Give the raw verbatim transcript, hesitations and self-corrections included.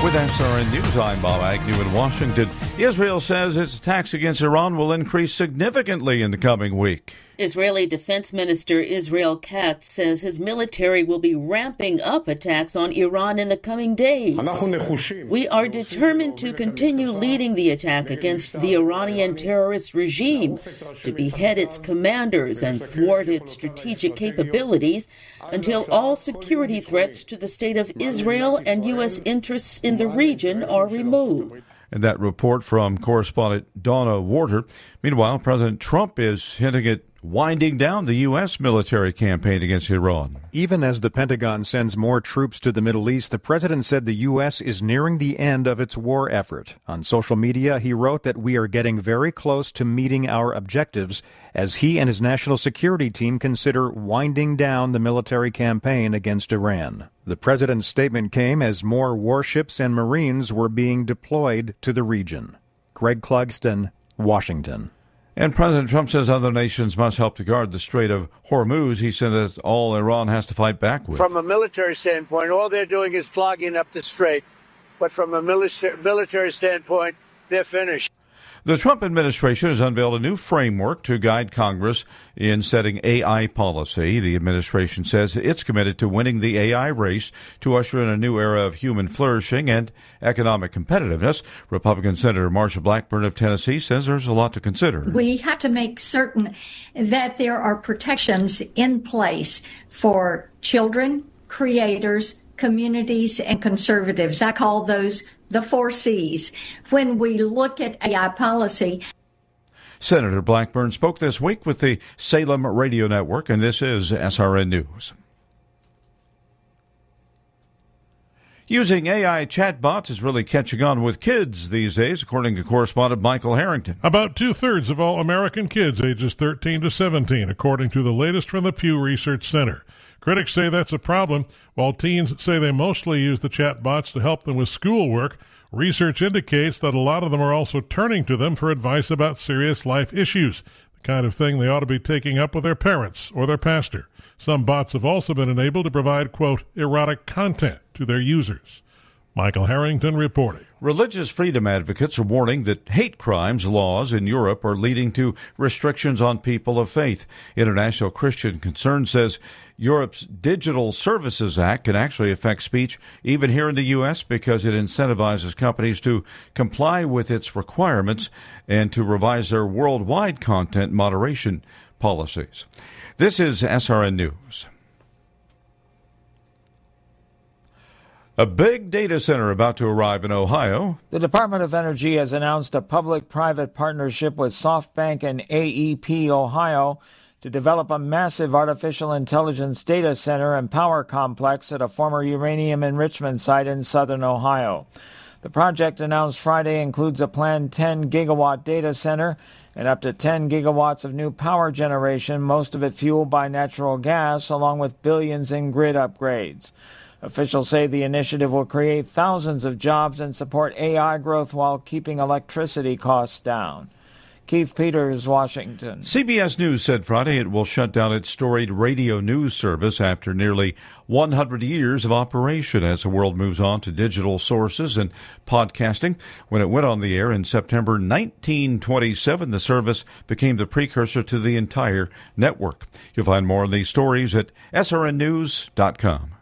With S R N News, I'm Bob Agnew in Washington. Israel says its attacks against Iran will increase significantly in the coming week. Israeli Defense Minister Israel Katz says his military will be ramping up attacks on Iran in the coming days. We are determined to continue leading the attack against the Iranian terrorist regime, to behead its commanders and thwart its strategic capabilities until all security threats to the state of Israel and U S interests in the region are removed. And that report from correspondent Donna Warder. Meanwhile, President Trump is hinting at winding down the U S military campaign against Iran. Even as the Pentagon sends more troops to the Middle East, the president said the U S is nearing the end of its war effort. On social media, he wrote that we are getting very close to meeting our objectives as he and his national security team consider winding down the military campaign against Iran. The president's statement came as more warships and Marines were being deployed to the region. Greg Clugston, Washington. And President Trump says other nations must help to guard the Strait of Hormuz. He said that's all Iran has to fight back with. From a military standpoint, all they're doing is clogging up the strait. But from a military standpoint, they're finished. The Trump administration has unveiled a new framework to guide Congress in setting A I policy. The administration says it's committed to winning the A I race to usher in a new era of human flourishing and economic competitiveness. Republican Senator Marsha Blackburn of Tennessee says there's a lot to consider. We have to make certain that there are protections in place for children, creators, communities, and conservatives. I call those the four C's. When we look at A I policy. Senator Blackburn spoke this week with the Salem Radio Network, and this is S R N News. Using A I chatbots is really catching on with kids these days, according to correspondent Michael Harrington. About two-thirds of all American kids ages thirteen to seventeen, according to the latest from the Pew Research Center. Critics say that's a problem. While teens say they mostly use the chatbots to help them with schoolwork, research indicates that a lot of them are also turning to them for advice about serious life issues, the kind of thing they ought to be taking up with their parents or their pastor. Some bots have also been enabled to provide, quote, erotic content to their users. Michael Harrington reporting. Religious freedom advocates are warning that hate crimes laws in Europe are leading to restrictions on people of faith. International Christian Concern says Europe's Digital Services Act can actually affect speech even here in the U S because it incentivizes companies to comply with its requirements and to revise their worldwide content moderation policies. This is S R N News. A big data center about to arrive in Ohio. The Department of Energy has announced a public-private partnership with SoftBank and A E P Ohio to develop a massive artificial intelligence data center and power complex at a former uranium enrichment site in southern Ohio. The project announced Friday includes a planned ten gigawatt data center and up to ten gigawatts of new power generation, most of it fueled by natural gas, along with billions in grid upgrades. Officials say the initiative will create thousands of jobs and support A I growth while keeping electricity costs down. Keith Peters, Washington. C B S News said Friday it will shut down its storied radio news service after nearly one hundred years of operation as the world moves on to digital sources and podcasting. When it went on the air in September nineteen twenty-seven, the service became the precursor to the entire network. You'll find more on these stories at S R N news dot com.